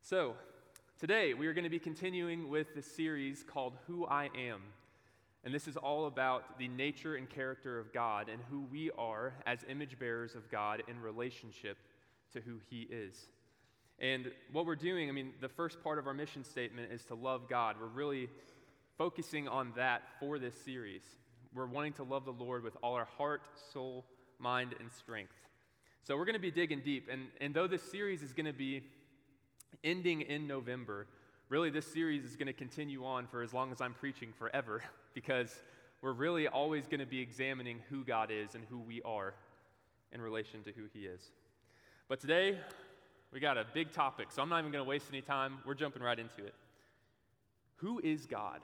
So, today we are going to be continuing with the series called Who I Am. And this is all about the nature and character of God and who we are as image bearers of God in relationship to who He is. And what we're doing, the first part of our mission statement is to love God. We're really focusing on that for this series. We're wanting to love the Lord with all our heart, soul, mind, and strength. So we're going to be digging deep. And though this series is going to be ending in November, really this series is going to continue on for as long as I'm preaching forever, because we're really always going to be examining who God is and who we are in relation to who He is. But today, we got a big topic, so I'm not even going to waste any time. We're jumping right into it. Who is God?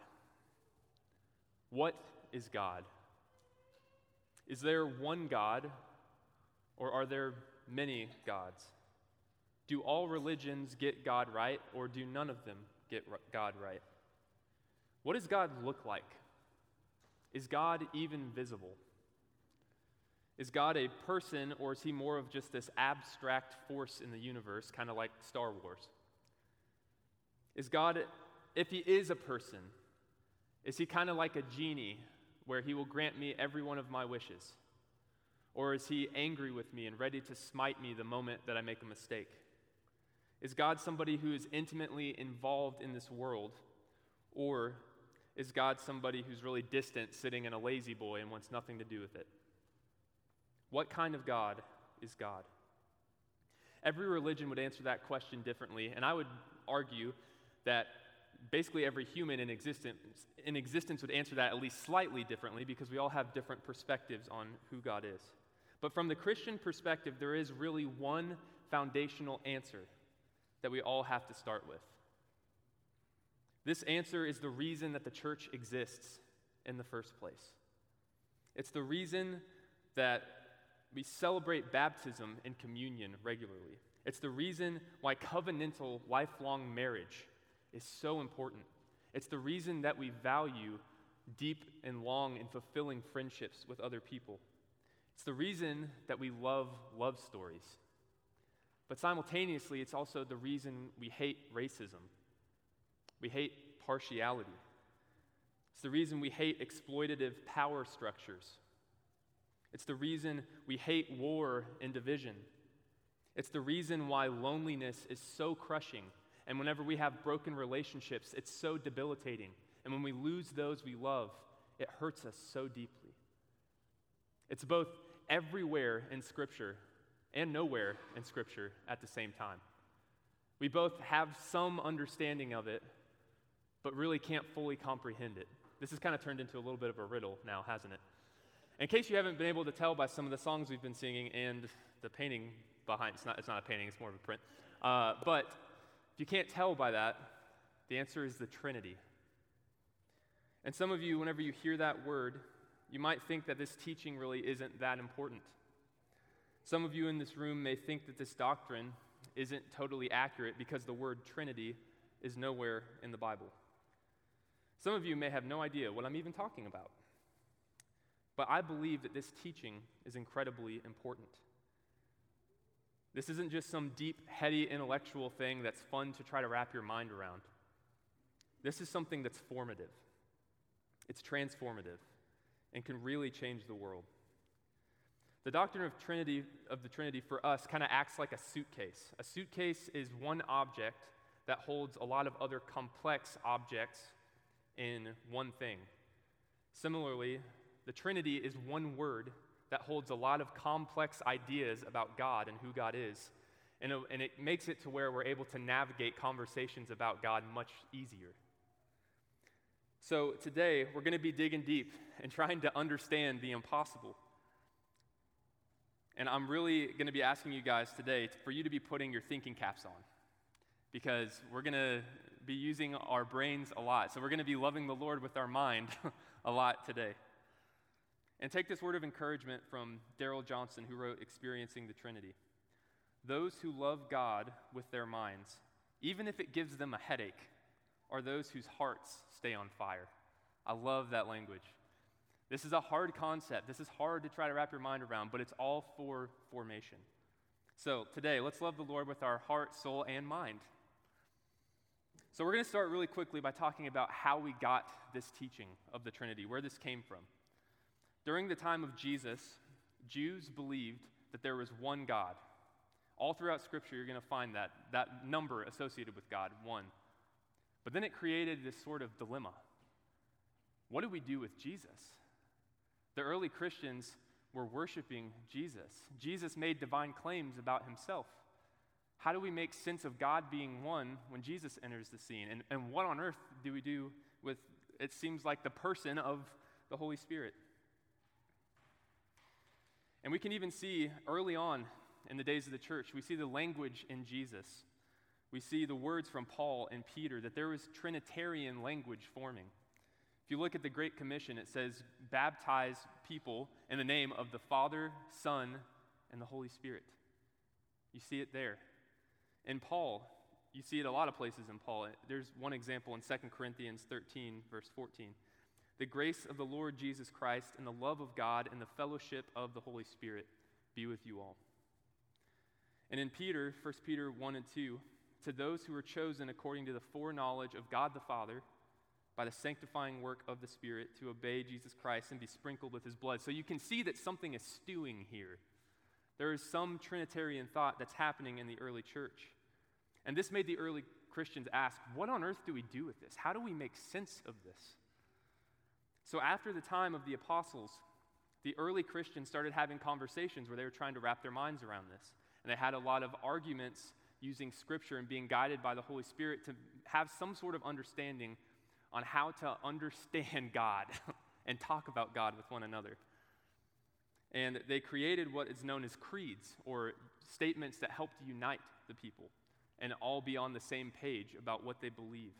What is God? Is there one God, or are there many gods? Do all religions get God right, or do none of them get God right? What does God look like? Is God even visible? Is God a person, or is He more of just this abstract force in the universe, kind of like Star Wars? Is God, if He is a person, is He kind of like a genie, where He will grant me every one of my wishes? Or is He angry with me and ready to smite me the moment that I make a mistake? Is God somebody who is intimately involved in this world? Or is God somebody who's really distant, sitting in a lazy boy and wants nothing to do with it? What kind of God is God? Every religion would answer that question differently, and I would argue that basically every human in existence would answer that at least slightly differently, because we all have different perspectives on who God is. But from the Christian perspective, there is really one foundational answer that we all have to start with. This answer is the reason that the church exists in the first place. It's the reason that we celebrate baptism and communion regularly. It's the reason why covenantal, lifelong marriage is so important. It's the reason that we value deep and long and fulfilling friendships with other people. It's the reason that we love love stories. But simultaneously, it's also the reason we hate racism. We hate partiality. It's the reason we hate exploitative power structures. It's the reason we hate war and division. It's the reason why loneliness is so crushing. And whenever we have broken relationships, it's so debilitating. And when we lose those we love, it hurts us so deeply. It's both everywhere in Scripture and nowhere in Scripture at the same time. We both have some understanding of it, but really can't fully comprehend it. This has kind of turned into a little bit of a riddle now, hasn't it? In case you haven't been able to tell by some of the songs we've been singing and the painting behind, it's not a painting, it's more of a print. But if you can't tell by that, the answer is the Trinity. And some of you, whenever you hear that word, you might think that this teaching really isn't that important. Some of you in this room may think that this doctrine isn't totally accurate because the word Trinity is nowhere in the Bible. Some of you may have no idea what I'm even talking about. But I believe that this teaching is incredibly important. This isn't just some deep, heady, intellectual thing that's fun to try to wrap your mind around. This is something that's formative. It's transformative and can really change the world. The doctrine of the Trinity for us kind of acts like a suitcase. A suitcase is one object that holds a lot of other complex objects in one thing. Similarly, the Trinity is one word that holds a lot of complex ideas about God and who God is. And it makes it to where we're able to navigate conversations about God much easier. So today, we're going to be digging deep and trying to understand the impossible. And I'm really going to be asking you guys today for you to be putting your thinking caps on, because we're going to be using our brains a lot. So we're going to be loving the Lord with our mind a lot today. And take this word of encouragement from Darrell Johnson, who wrote Experiencing the Trinity. Those who love God with their minds, even if it gives them a headache, are those whose hearts stay on fire. I love that language. This is a hard concept. This is hard to try to wrap your mind around, but it's all for formation. So today, let's love the Lord with our heart, soul, and mind. So we're going to start really quickly by talking about how we got this teaching of the Trinity, where this came from. During the time of Jesus, Jews believed that there was one God. All throughout Scripture, you're going to find that number associated with God, one. But then it created this sort of dilemma. What do we do with Jesus? The early Christians were worshiping Jesus. Jesus made divine claims about himself. How do we make sense of God being one when Jesus enters the scene? And what on earth do we do with, it seems like, the person of the Holy Spirit? And we can even see early on in the days of the church, we see the language in Jesus. We see the words from Paul and Peter that there was Trinitarian language forming. If you look at the Great Commission, it says, baptize people in the name of the Father, Son, and the Holy Spirit. You see it there. In Paul, you see it a lot of places in Paul. There's one example in 2 Corinthians 13, verse 14. The grace of the Lord Jesus Christ and the love of God and the fellowship of the Holy Spirit be with you all. And in Peter, 1 Peter 1 and 2, to those who are chosen according to the foreknowledge of God the Father, by the sanctifying work of the Spirit, to obey Jesus Christ and be sprinkled with his blood. So you can see that something is stewing here. There is some Trinitarian thought that's happening in the early church. And this made the early Christians ask, what on earth do we do with this? How do we make sense of this? So after the time of the apostles, the early Christians started having conversations where they were trying to wrap their minds around this. And they had a lot of arguments using Scripture and being guided by the Holy Spirit to have some sort of understanding on how to understand God and talk about God with one another. And they created what is known as creeds, or statements that help to unite the people and all be on the same page about what they believe.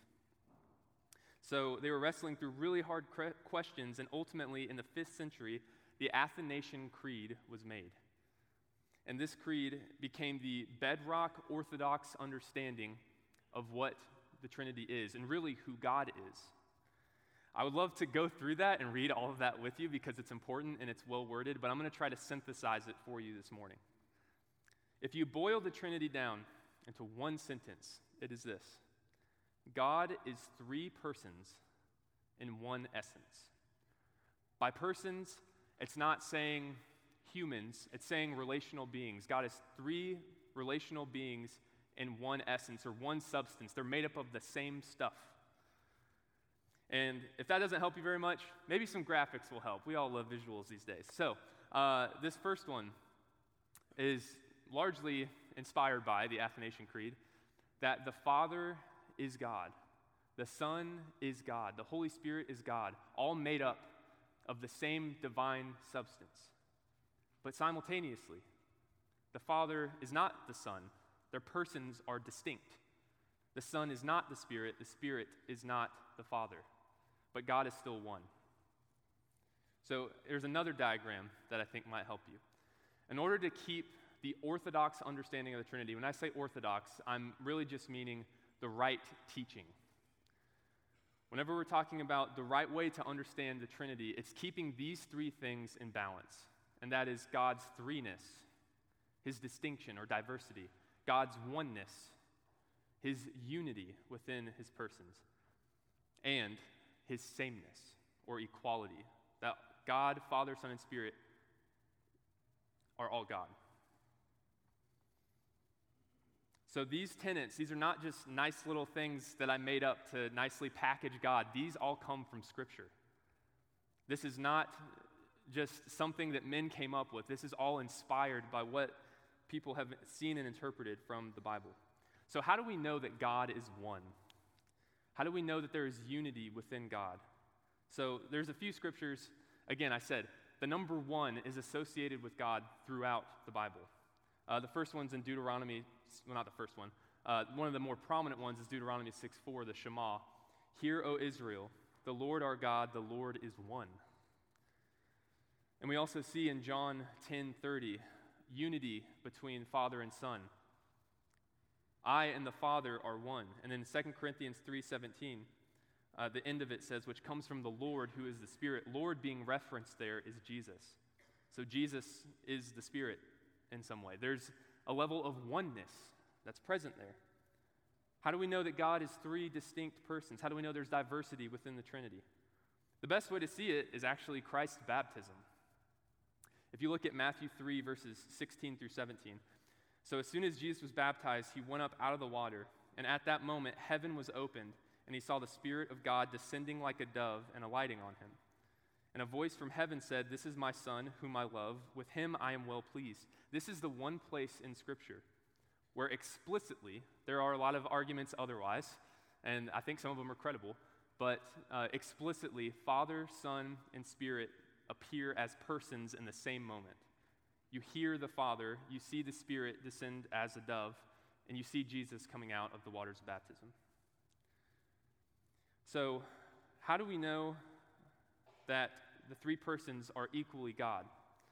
So they were wrestling through really hard questions, and ultimately in the 5th century, the Athanasian Creed was made. And this creed became the bedrock orthodox understanding of what the Trinity is, and really who God is. I would love to go through that and read all of that with you because it's important and it's well worded, but I'm going to try to synthesize it for you this morning. If you boil the Trinity down into one sentence, it is this: God is 3 persons in one essence. By persons, it's not saying humans, it's saying relational beings. God is 3 relational beings in one essence or one substance. They're made up of the same stuff. And if that doesn't help you very much, maybe some graphics will help. We all love visuals these days. So this first one is largely inspired by the Athanasian Creed, that the Father is God, the Son is God, the Holy Spirit is God, all made up of the same divine substance. But simultaneously, the Father is not the Son. Their persons are distinct. The Son is not the Spirit is not the Father. But God is still one. So there's another diagram that I think might help you. In order to keep the orthodox understanding of the Trinity, when I say orthodox, I'm really just meaning the right teaching. Whenever we're talking about the right way to understand the Trinity, it's keeping these 3 things in balance. And that is God's threeness, his distinction or diversity, God's oneness, his unity within his persons, and his sameness or equality, that God, Father, Son, and Spirit are all God. So these tenets, these are not just nice little things that I made up to nicely package God. These all come from Scripture. This is not just something that men came up with. This is all inspired by what people have seen and interpreted from the Bible. So how do we know that God is one? How do we know that there is unity within God? So there's a few scriptures. Again, I said the number 1 is associated with God throughout the Bible. The first one's in Deuteronomy, well, not the first one. One of the more prominent ones is Deuteronomy 6:4, the Shema. Hear, O Israel, the Lord our God, the Lord is one. And we also see in John 10:30, unity between Father and Son. I and the Father are one. And then 2 Corinthians 3:17, the end of it says, which comes from the Lord who is the Spirit. Lord being referenced there is Jesus. So Jesus is the Spirit in some way. There's a level of oneness that's present there. How do we know that God is three distinct persons? How do we know there's diversity within the Trinity? The best way to see it is actually Christ's baptism. If you look at Matthew 3, verses 16 through 17. So as soon as Jesus was baptized, he went up out of the water, and at that moment heaven was opened, and he saw the Spirit of God descending like a dove and alighting on him. And a voice from heaven said, "This is my Son, whom I love. With him I am well pleased." This is the one place in Scripture where explicitly, there are a lot of arguments otherwise, and I think some of them are credible, but explicitly, Father, Son, and Spirit appear as persons in the same moment. You hear the Father, you see the Spirit descend as a dove, and you see Jesus coming out of the waters of baptism. So, how do we know that the three persons are equally God?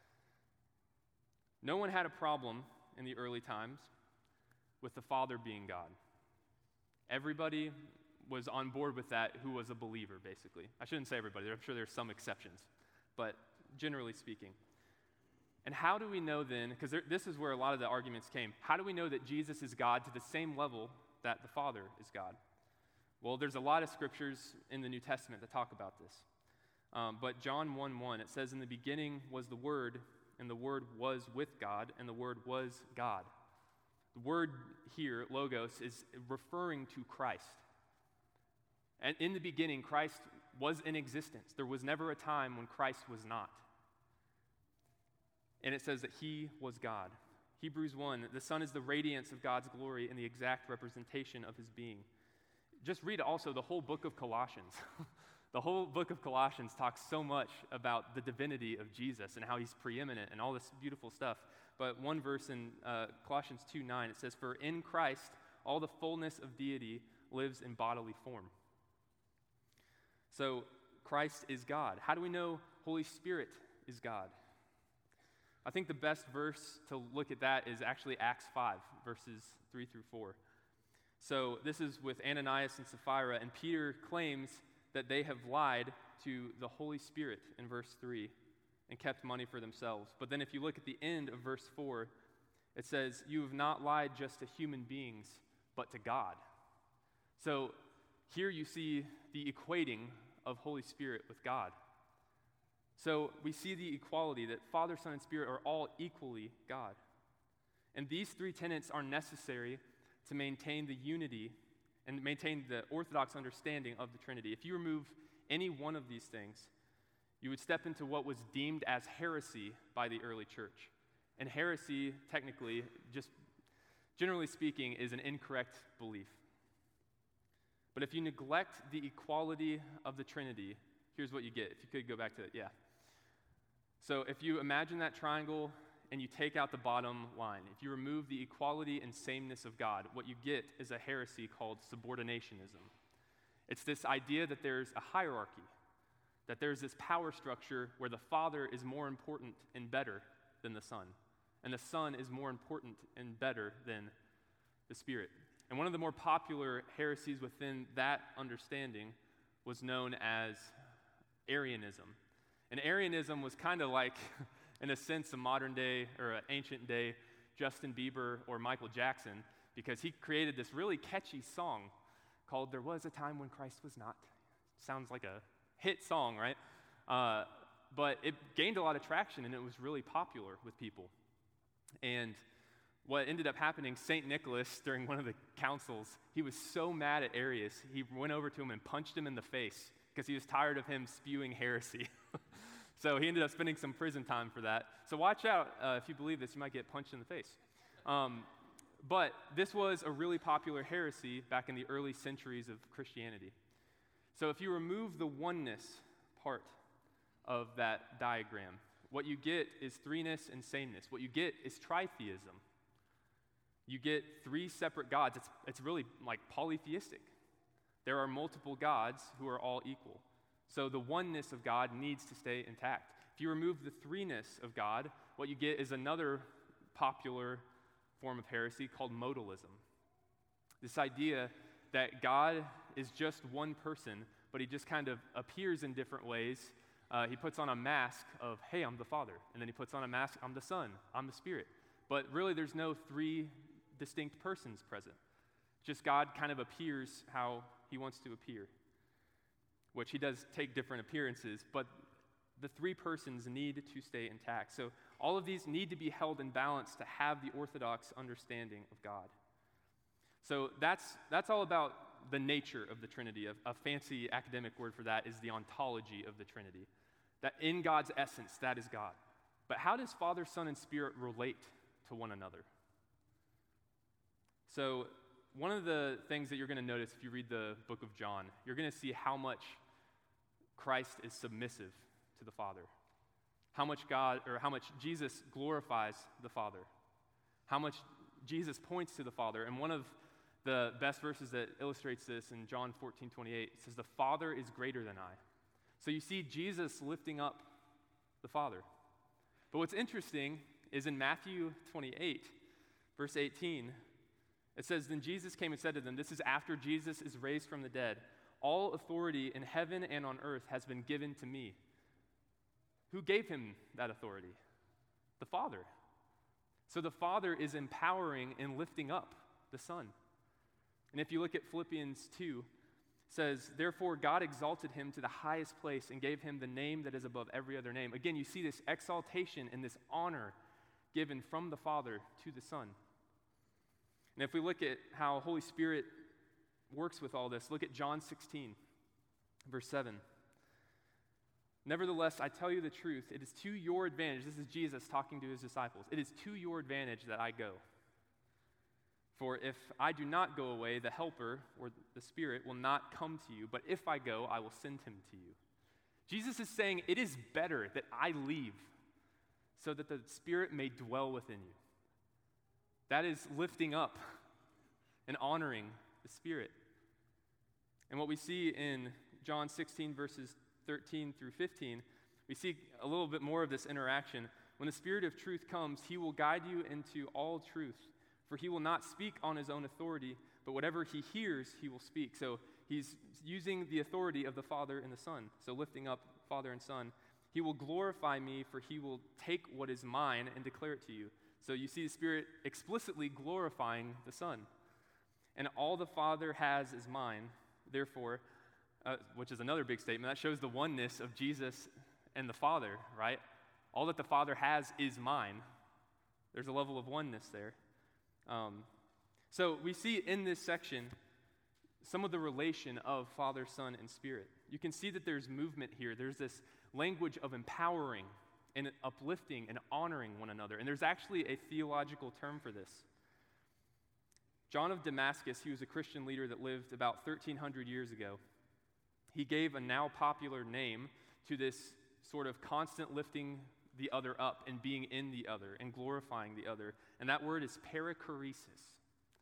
No one had a problem in the early times with the Father being God. Everybody was on board with that who was a believer, basically. I shouldn't say everybody, I'm sure there's some exceptions, but generally speaking. And how do we know then, because this is where a lot of the arguments came, how do we know that Jesus is God to the same level that the Father is God? Well, there's a lot of scriptures in the New Testament that talk about this. But John 1:1, it says, "In the beginning was the Word, and the Word was with God, and the Word was God." The word here, logos, is referring to Christ. And in the beginning, Christ was in existence. There was never a time when Christ was not. And it says that he was God. Hebrews 1, the Son is the radiance of God's glory and the exact representation of his being. Just read also the whole book of Colossians. The whole book of Colossians talks so much about the divinity of Jesus and how he's preeminent and all this beautiful stuff. But one verse in Colossians 2:9, it says, "For in Christ all the fullness of deity lives in bodily form." So Christ is God. How do we know Holy Spirit is God? I think the best verse to look at that is actually Acts 5, verses 3 through 4. So this is with Ananias and Sapphira, and Peter claims that they have lied to the Holy Spirit in verse 3 and kept money for themselves. But then if you look at the end of verse 4, it says, "You have not lied just to human beings, but to God." So here you see the equating of Holy Spirit with God. So we see the equality that Father, Son, and Spirit are all equally God. And these three tenets are necessary to maintain the unity and maintain the orthodox understanding of the Trinity. If you remove any one of these things, you would step into what was deemed as heresy by the early church. And heresy, technically, just generally speaking, is an incorrect belief. But if you neglect the equality of the Trinity, here's what you get. If you could go back to it, yeah. So if you imagine that triangle and you take out the bottom line, if you remove the equality and sameness of God, what you get is a heresy called subordinationism. It's this idea that there's a hierarchy, that there's this power structure where the Father is more important and better than the Son, and the Son is more important and better than the Spirit. And one of the more popular heresies within that understanding was known as Arianism. And Arianism was kind of like, in a sense, a modern day or an ancient day Justin Bieber or Michael Jackson, because he created this really catchy song called "There Was a Time When Christ Was Not." Sounds like a hit song, right? But it gained a lot of traction, and it was really popular with people. And what ended up happening, St. Nicholas, during one of the councils, he was so mad at Arius, he went over to him and punched him in the face because he was tired of him spewing heresy. So he ended up spending some prison time for that. So watch out, if you believe this, you might get punched in the face. But this was a really popular heresy back in the early centuries of Christianity. So if you remove the oneness part of that diagram, what you get is threeness and sameness. What you get is tritheism. You get three separate gods. It's really like polytheistic. There are multiple gods who are all equal. So the oneness of God needs to stay intact. If you remove the threeness of God, what you get is another popular form of heresy called modalism. This idea that God is just one person, but he just kind of appears in different ways. He puts on a mask of, hey, I'm the Father. And then he puts on a mask, I'm the Son, I'm the Spirit. But really, there's no three distinct persons present. Just God kind of appears how he wants to appear, which he does take different appearances, but the three persons need to stay intact. So all of these need to be held in balance to have the orthodox understanding of God. So that's all about the nature of the Trinity. A fancy academic word for that is the ontology of the Trinity. That in God's essence, that is God. But how does Father, Son, and Spirit relate to one another? So one of the things that you're going to notice if you read the book of John, you're going to see how much Christ is submissive to the Father. How much Jesus glorifies the Father. How much Jesus points to the Father. And one of the best verses that illustrates this in John 14:28, it says, "The Father is greater than I." So you see Jesus lifting up the Father. But what's interesting is in Matthew 28, verse 18, it says, "Then Jesus came and said to them," this is after Jesus is raised from the dead, "All authority in heaven and on earth has been given to me." Who gave him that authority? The Father. So the Father is empowering and lifting up the Son. And if you look at Philippians 2, it says, "Therefore God exalted him to the highest place and gave him the name that is above every other name." Again, you see this exaltation and this honor given from the Father to the Son. And if we look at how Holy Spirit works with all this, look at John 16, verse 7. "Nevertheless, I tell you the truth, it is to your advantage," this is Jesus talking to his disciples, "it is to your advantage that I go. For if I do not go away, the Helper, or the Spirit, will not come to you, but if I go, I will send him to you." Jesus is saying, it is better that I leave so that the Spirit may dwell within you. That is lifting up and honoring the Spirit. And what we see in John 16, verses 13 through 15, we see a little bit more of this interaction. "When the Spirit of truth comes, he will guide you into all truth. For he will not speak on his own authority, but whatever he hears, he will speak." So he's using the authority of the Father and the Son. So lifting up Father and Son. "He will glorify me, for he will take what is mine and declare it to you." So you see the Spirit explicitly glorifying the Son. "And all the Father has is mine, therefore," which is another big statement. That shows the oneness of Jesus and the Father, right? All that the Father has is mine. There's a level of oneness there. So we see in this section some of the relation of Father, Son, and Spirit. You can see that there's movement here. There's this language of empowering and uplifting and honoring one another. And there's actually a theological term for this. John of Damascus, he was a Christian leader that lived about 1,300 years ago. He gave a now popular name to this sort of constant lifting the other up and being in the other and glorifying the other. And that word is perichoresis.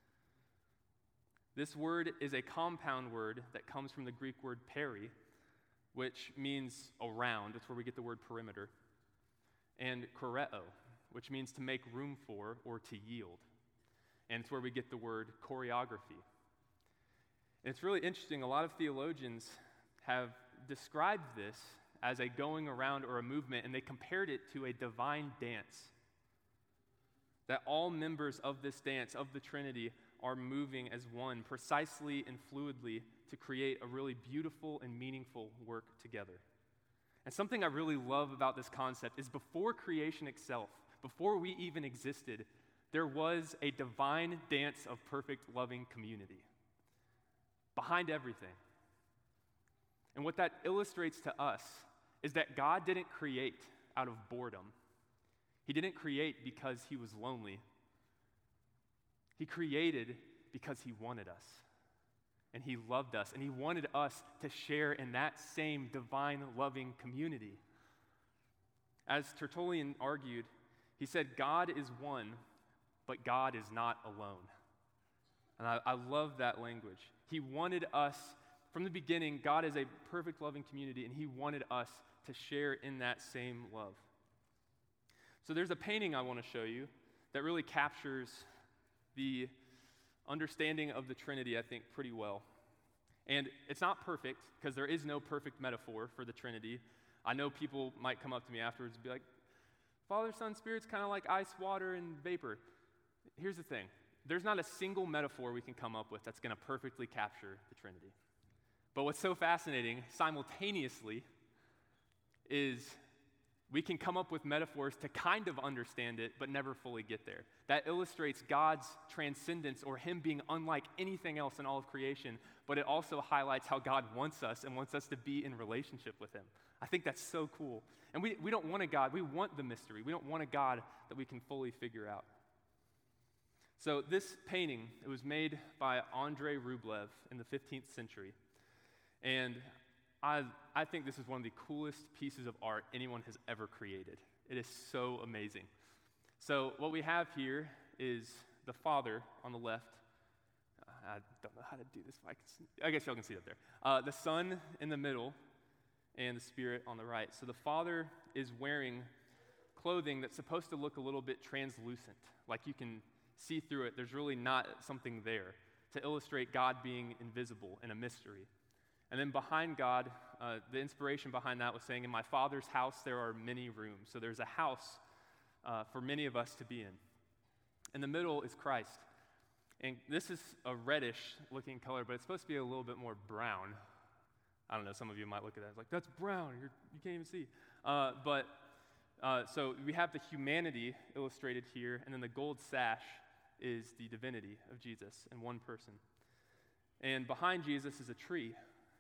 This word is a compound word that comes from the Greek word peri, which means around. That's where we get the word perimeter. And choreo, which means to make room for or to yield. And it's where we get the word choreography. And it's really interesting. A lot of theologians have described this as a going around or a movement, and they compared it to a divine dance. That all members of this dance, of the Trinity, are moving as one, precisely and fluidly, to create a really beautiful and meaningful work together. And something I really love about this concept is before creation itself, before we even existed, there was a divine dance of perfect, loving community behind everything. And what that illustrates to us is that God didn't create out of boredom. He didn't create because he was lonely. He created because he wanted us. And he loved us. And he wanted us to share in that same divine, loving community. As Tertullian argued, he said, God is one, but God is not alone. And I love that language. He wanted us, from the beginning, God is a perfect, loving community, and he wanted us to share in that same love. So there's a painting I want to show you that really captures the understanding of the Trinity, I think, pretty well. And it's not perfect, because there is no perfect metaphor for the Trinity. I know people might come up to me afterwards and be like, Father, Son, Spirit's kind of like ice, water, and vapor. Here's the thing. there's not a single metaphor we can come up with that's going to perfectly capture the Trinity. But what's so fascinating simultaneously is we can come up with metaphors to kind of understand it, but never fully get there. That illustrates God's transcendence, or him being unlike anything else in all of creation, but it also highlights how God wants us and wants us to be in relationship with him. I think that's so cool. And we don't want a God, we want the mystery. We don't want a God that we can fully figure out. So this painting, it was made by Andrei Rublev in the 15th century. And I think this is one of the coolest pieces of art anyone has ever created. It is so amazing. So what we have here is the Father on the left. I don't know how to do this. I guess y'all can see it up there. The Son in the middle, and the Spirit on the right. So the Father is wearing clothing that's supposed to look a little bit translucent, like you can see through it. There's really not something there to illustrate God being invisible and a mystery. And then behind God, the inspiration behind that was saying, in my Father's house there are many rooms. So there's a house for many of us to be in. In the middle is Christ. And this is a reddish looking color, but it's supposed to be a little bit more brown. I don't know, some of you might look at that and like, that's brown, you can't even see. So we have the humanity illustrated here, and then the gold sash is the divinity of Jesus in one person. And behind Jesus is a tree.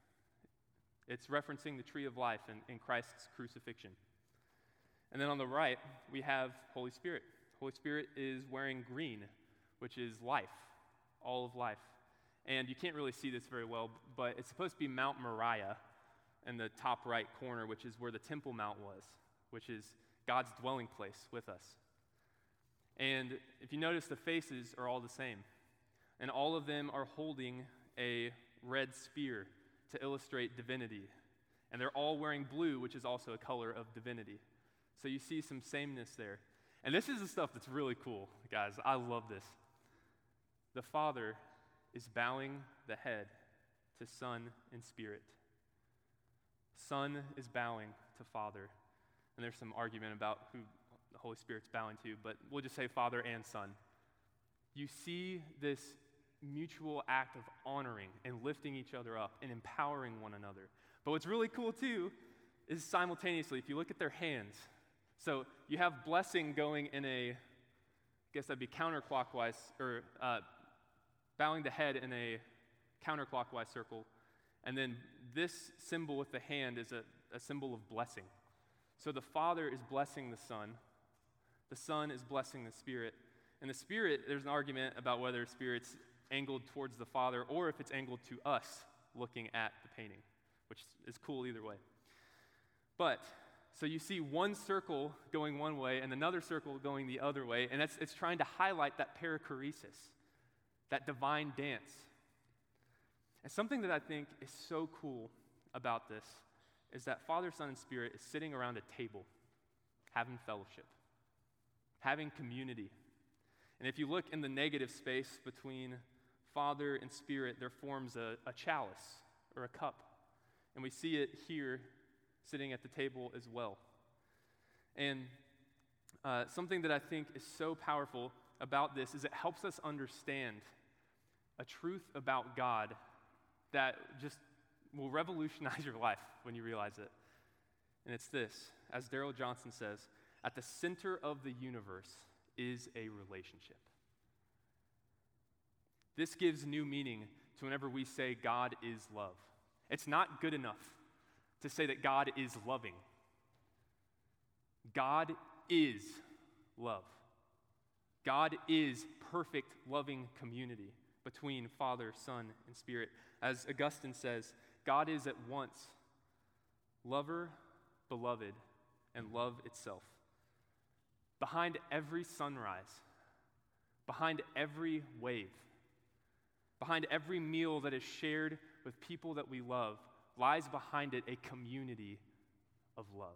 It's referencing the tree of life in Christ's crucifixion. And then on the right, we have Holy Spirit. Holy Spirit is wearing green, which is life, all of life. And you can't really see this very well, but it's supposed to be Mount Moriah in the top right corner, which is where the Temple Mount was, which is God's dwelling place with us. And if you notice, the faces are all the same. And all of them are holding a red spear to illustrate divinity. And they're all wearing blue, which is also a color of divinity. So you see some sameness there. And this is the stuff that's really cool, guys. I love this. The Father is bowing the head to Son and Spirit. Son is bowing to Father. And there's some argument about who the Holy Spirit's bowing to, but we'll just say Father and Son. You see this mutual act of honoring and lifting each other up and empowering one another. But what's really cool too is simultaneously, if you look at their hands, so you have blessing going in I guess that'd be counterclockwise, or bowing the head in a counterclockwise circle, and then this symbol with the hand is a symbol of blessing. So the Father is blessing the Son is blessing the Spirit, and the Spirit, there's an argument about whether the Spirit's angled towards the Father or if it's angled to us looking at the painting, which is cool either way. But, so you see one circle going one way and another circle going the other way, and it's trying to highlight that perichoresis, that divine dance. And something that I think is so cool about this is that Father, Son, and Spirit is sitting around a table, having fellowship, having community. And if you look in the negative space between Father and Spirit, there forms a chalice or a cup. And we see it here sitting at the table as well. And something that I think is so powerful about this is it helps us understand a truth about God that just will revolutionize your life when you realize it. And it's this, as Darrell Johnson says, at the center of the universe is a relationship. This gives new meaning to whenever we say God is love. It's not good enough to say that God is loving. God is love. God is perfect, loving community between Father, Son, and Spirit. As Augustine says, God is at once lover, beloved, and love itself. Behind every sunrise, behind every wave, behind every meal that is shared with people that we love, lies behind it a community of love.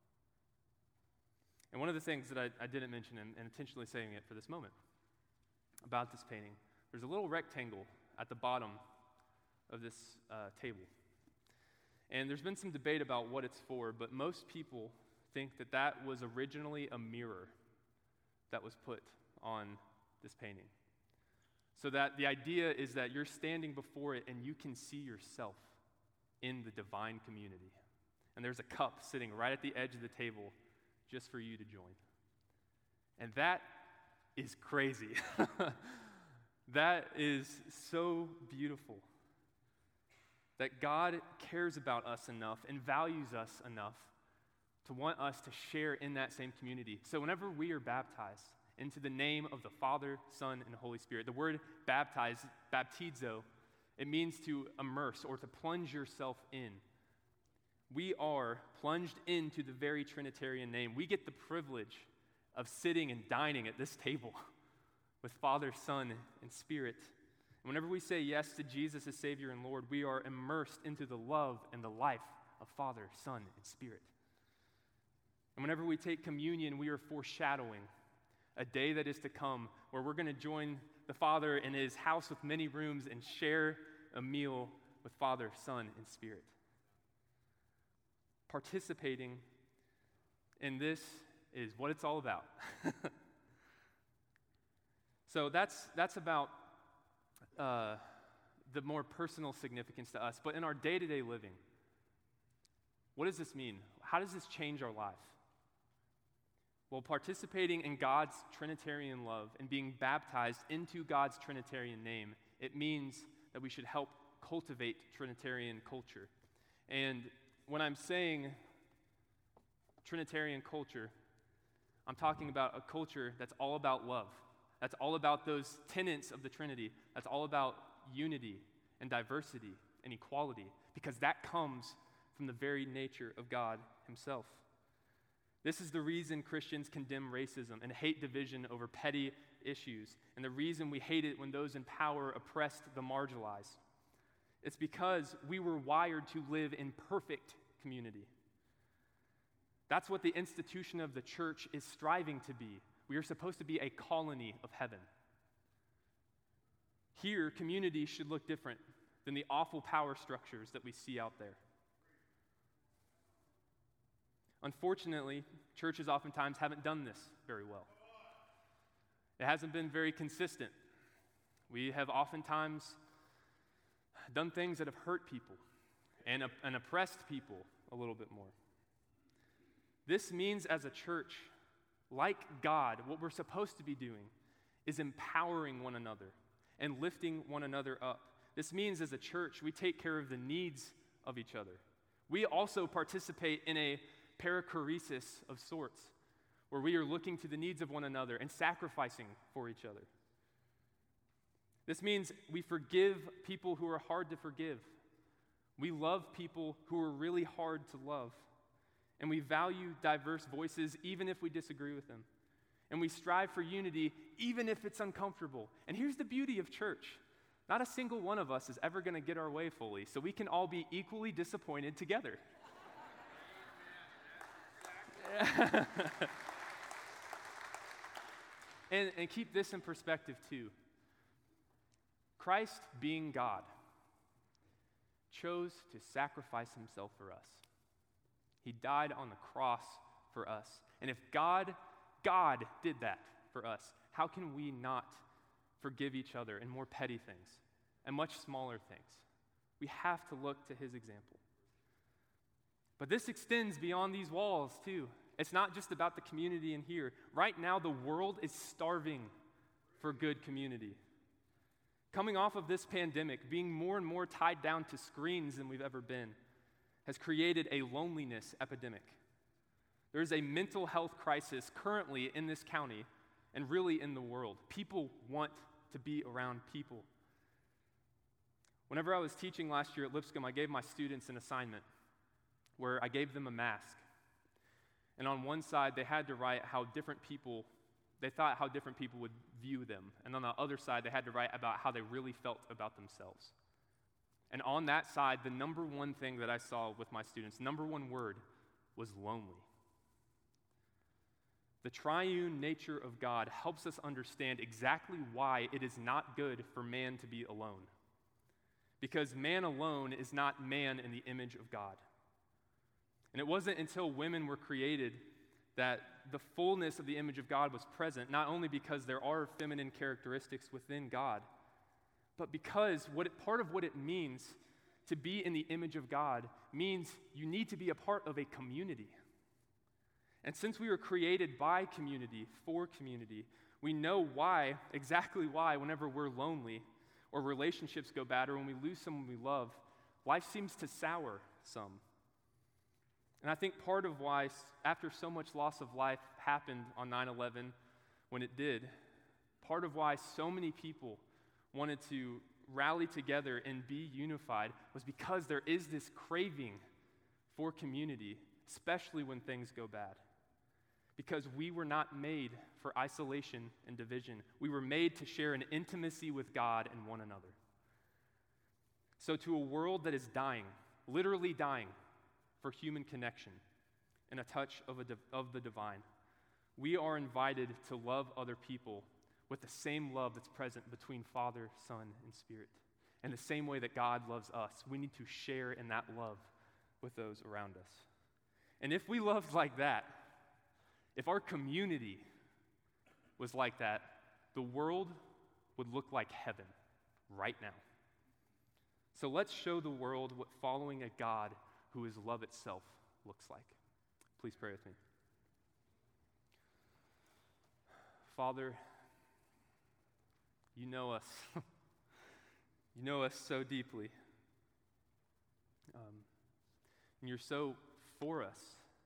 And one of the things that I didn't mention, and intentionally saving it for this moment, about this painting, there's a little rectangle at the bottom of this table. And there's been some debate about what it's for, but most people think that that was originally a mirror that was put on this painting. So that the idea is that you're standing before it and you can see yourself in the divine community. And there's a cup sitting right at the edge of the table just for you to join. And that is crazy. That is so beautiful. That God cares about us enough and values us enough to want us to share in that same community. So whenever we are baptized into the name of the Father, Son, and Holy Spirit, the word baptize, baptizo, it means to immerse or to plunge yourself in. We are plunged into the very Trinitarian name. We get the privilege of sitting and dining at this table with Father, Son, and Spirit. And whenever we say yes to Jesus as Savior and Lord, we are immersed into the love and the life of Father, Son, and Spirit. And whenever we take communion, we are foreshadowing a day that is to come where we're going to join the Father in his house with many rooms and share a meal with Father, Son, and Spirit. Participating in this is what it's all about. So that's about the more personal significance to us. But in our day-to-day living, what does this mean? How does this change our life? Well, participating in God's Trinitarian love and being baptized into God's Trinitarian name, it means that we should help cultivate Trinitarian culture. And when I'm saying Trinitarian culture, I'm talking about a culture that's all about love. That's all about those tenets of the Trinity. That's all about unity and diversity and equality, because that comes from the very nature of God himself. This is the reason Christians condemn racism and hate division over petty issues, and the reason we hate it when those in power oppress the marginalized. It's because we were wired to live in perfect community. That's what the institution of the church is striving to be. We are supposed to be a colony of heaven. Here, community should look different than the awful power structures that we see out there. Unfortunately, churches oftentimes haven't done this very well. It hasn't been very consistent. We have oftentimes done things that have hurt people and oppressed people a little bit more. This means as a church, like God, what we're supposed to be doing is empowering one another and lifting one another up. This means as a church, we take care of the needs of each other. We also participate in a perichoresis of sorts, where we are looking to the needs of one another and sacrificing for each other. This means we forgive people who are hard to forgive. We love people who are really hard to love. And we value diverse voices even if we disagree with them. And we strive for unity even if it's uncomfortable. And here's the beauty of church. Not a single one of us is ever going to get our way fully, so we can all be equally disappointed together. And keep this in perspective too. Christ, being God, chose to sacrifice himself for us. He died on the cross for us. And if God did that for us, how can we not forgive each other in more petty things and much smaller things? We have to look to his example. But this extends beyond these walls too. It's not just about the community in here. Right now, the world is starving for good community. Coming off of this pandemic, being more and more tied down to screens than we've ever been, has created a loneliness epidemic. There is a mental health crisis currently in this county and really in the world. People want to be around people. Whenever I was teaching last year at Lipscomb, I gave my students an assignment where I gave them a mask. And on one side, they had to write they thought how different people would view them. And on the other side, they had to write about how they really felt about themselves. And on that side, the number one thing that I saw with my students, number one word, was lonely. The triune nature of God helps us understand exactly why it is not good for man to be alone. Because man alone is not man in the image of God. And it wasn't until women were created that the fullness of the image of God was present, not only because there are feminine characteristics within God, but because part of what it means to be in the image of God means you need to be a part of a community. And since we were created by community, for community, we know exactly why, whenever we're lonely or relationships go bad or when we lose someone we love, life seems to sour some. And I think part of why, after so much loss of life happened on 9/11, when it did, part of why so many people wanted to rally together and be unified was because there is this craving for community, especially when things go bad. Because we were not made for isolation and division. We were made to share an intimacy with God and one another. So to a world that is dying, literally dying for human connection and a touch of the divine, we are invited to love other people with the same love that's present between Father, Son, and Spirit. And the same way that God loves us, we need to share in that love with those around us. And if we loved like that, if our community was like that, the world would look like heaven right now. So let's show the world what following a God who is love itself looks like. Please pray with me. Father, you know us. You know us so deeply. And you're so for us.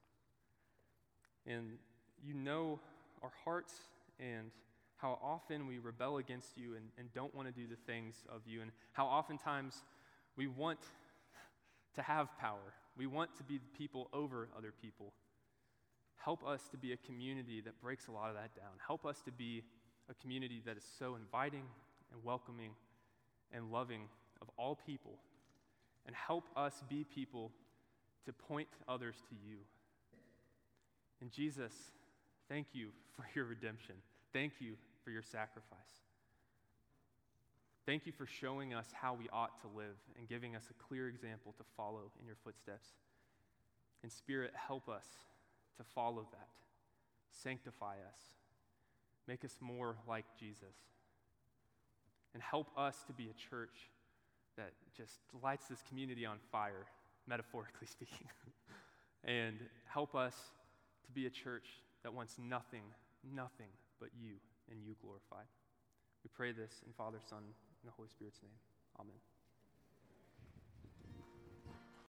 And you know our hearts and how often we rebel against you and don't want to do the things of you, and how oftentimes we want to have power. We want to be the people over other people. Help us to be a community that breaks a lot of that down. Help us to be a community that is so inviting and welcoming and loving of all people. And help us be people to point others to you. And Jesus, thank you for your redemption. Thank you for your sacrifice. Thank you for showing us how we ought to live and giving us a clear example to follow in your footsteps. And Spirit, help us to follow that. Sanctify us. Make us more like Jesus. And help us to be a church that just lights this community on fire, metaphorically speaking. And help us to be a church that wants nothing but you and you glorified. We pray this in Father, Son, and the Holy Spirit's name. Amen.